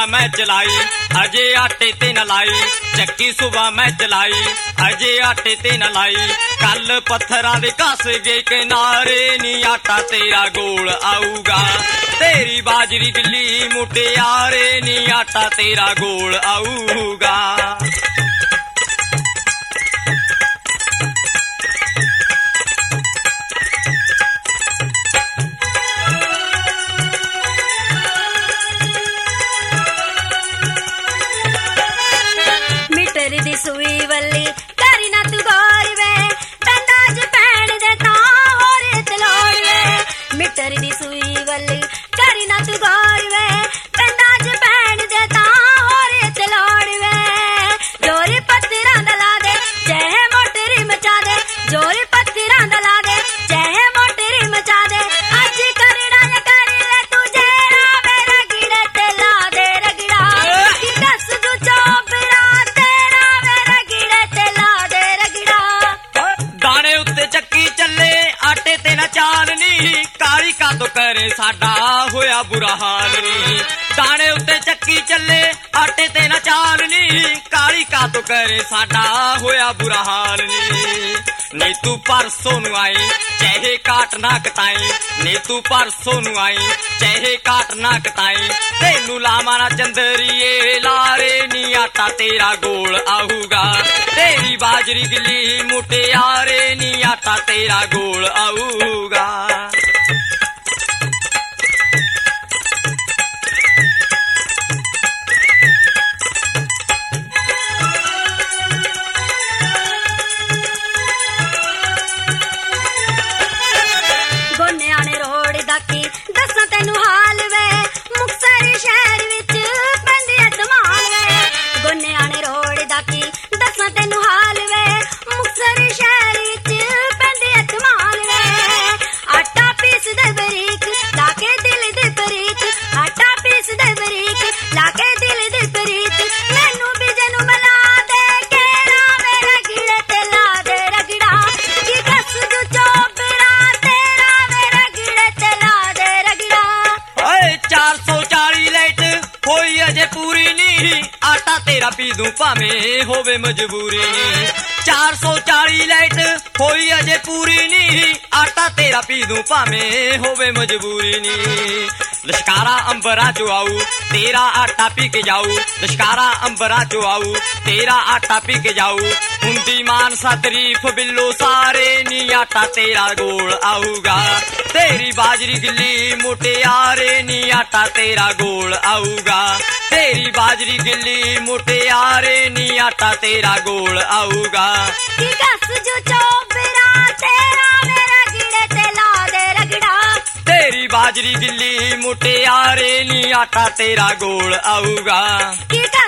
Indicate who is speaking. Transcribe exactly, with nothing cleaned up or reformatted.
Speaker 1: मैं चलाई अजे आटे ते न लाई चक्की सुबह मैं चलाई अजे आटे ते न लाई कल पत्थरां दे घस गए किनारे नी आटा तेरा गोल आऊगा तेरी बाजरी गिल्ली मुटियारे नी आटा तेरा गोल आऊगा।
Speaker 2: मीटर दी सुई वल्ली करी ना तू गौर वे तंदाज पैण दे तां होर तलोड़ वे मीटर दी सुई वल्ली करी ना तू गौर वे तंदाज पैण दे तां होर तलोड़ वे जोर पत्थरां दा ला दे चाहे मोटरी मचा दे जोर पत्थरां दा ला दे चाहे मोटरी मचा दे अज करड़ा या कर ले तू जेड़ा मेरा गिड़े ते ला दे रगड़ा की दस तू चोपड़ा तेरा मेरा गिड़े ते ला दे रगड़ा।
Speaker 1: दाने उत्ते चक्की चले आटे ते ना चाल नी काली का तो करे साडा होया बुरा हाल नी दाने उत्ते चक्की चले आटे ते ना चाल नी काली का तो करे साडा होया बुरा हाल नी नी तू परसों नू आई चाहे काट ना कटाई नी तू परसों नू आई चाहे काट ना कटाई तेनू लावा ना चंदरिए लारे नी आटा तेरा गोल आऊगा तेरी बाजरी गिल्ली मुटियारे नी आटा तेरा गोल आऊगा।
Speaker 2: गोन्याने रोड दाकी दसा तेनू हाल वे मुक्तसर शहर विच पैंदी धमाल वे गोन्याने रोड दाकी दसा तेनू हाल वे मुक्तसर शहर विच पैंदी धमाल वे आटा पीस दे बरीक लाके दिल दे बरीक आटा पीस दे बरीक लाके दिल दे बरीक मैनू बीजे नू मिला दे केड़ा मेरा गिड़े ते ला दे रगड़ा की दस जू चोपड़ा तेरा मेरा गिड़े ते ला दे रगड़ा।
Speaker 1: ओए चार सौ चाली लाइट होई अजे पूरी नी आटा तेरा पी दूं भावें होवे मजबूरी नी चार सौ चाली लाइट होई अजे पूरी नी आटा तेरा पी दूं भावें होवे मजबूरी नी लश्कारा अंबरा चो आऊ तेरा आटा पी के जाऊ लश्कारा अंबरा चो आऊ तेरा आटा पी के जाऊ हुंदी मानसा तरीफ बिल्लो सारे नी आटा तेरा गोल आऊगा तेरी बाजरी गिल्ली मुटियारे नी आटा तेरा गोल आऊगा तेरी बाजरी गिल्ली मुटियारे नी आटा तेरा गोल आऊगा
Speaker 2: की दस जो चोपड़ा तेरा मेरा गिड़े ते ला दे रगड़ा
Speaker 1: तेरी बाजरी गिल्ली मुटियारे नी आटा तेरा गोल आऊगा
Speaker 2: की दस